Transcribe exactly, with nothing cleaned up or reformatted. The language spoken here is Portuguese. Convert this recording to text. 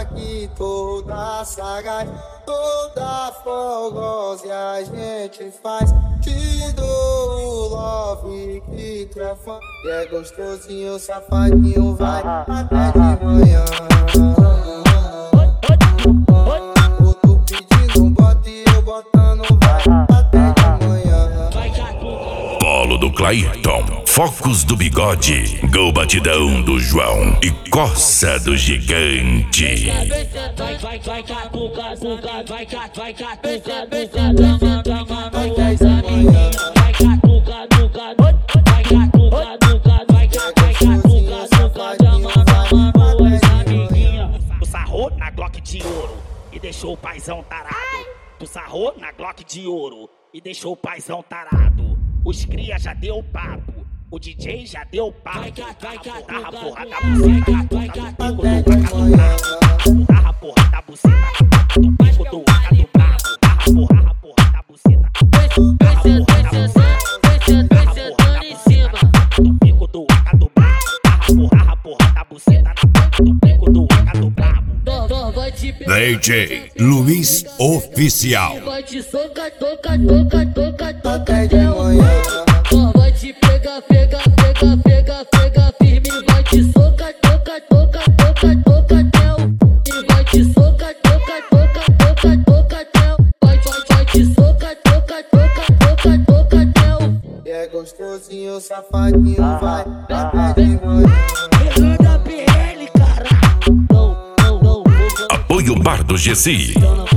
aqui toda sagaz, toda fogosa e a gente faz. Te dou o love que tu é fã, e é gostosinho, safadinho, vai até de manhã. Outro pedindo, bota e eu botando, vai até de manhã. Polo do Clayton, Focos do Bigode, Gol Batidão do João e Coça do Gigante. Vai, vai, vai, catuca, tuca, vai, vai, catuca, tuca, dama, dama, boas amiguinhas. Vai, catuca, tuca, vai, catuca, tuca, vai, vai, catuca, tuca, dama, dama, boas amiguinhas. Tu sarrou na Glock de ouro e deixou o paizão tarado. Tu sarrou na Glock de ouro e deixou o paizão tarado. Os cria já deu papo, o D J já deu papo. Vai, vai, Tarra catuca, porra da vai, buceta, vai, pico catuca, do brabo. Tarra porra da buceta, pico do aca do brabo. Tarra porra, porra da buceta. Tarra porra da buceta, tarra porra da buceta. Pico do aca do brabo. Tarra porra da buceta, pico do aca do brabo. D J Luiz Oficial. Vai te socar, toca, toca, toca, toca Até de até o manhã. vai te pegar, pega, pega, pega, pega firme. Vai te socar, toca, toca, toca, toca até o vai te socar, toca, toca, toca, toca até o vai, vai, vai te socar, toca, toca, toca, toca até o E é gostosinho, safadinho, vai até de manhã. P L, cara. Não, não, não, Apoio Bar do G C. não,